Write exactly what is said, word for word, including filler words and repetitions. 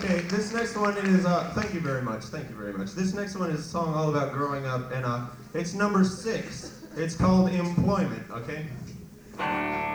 Okay, this next one is, uh, thank you very much, thank you very much. This next one is a song all about growing up, and uh, it's number six. It's called Employment, okay?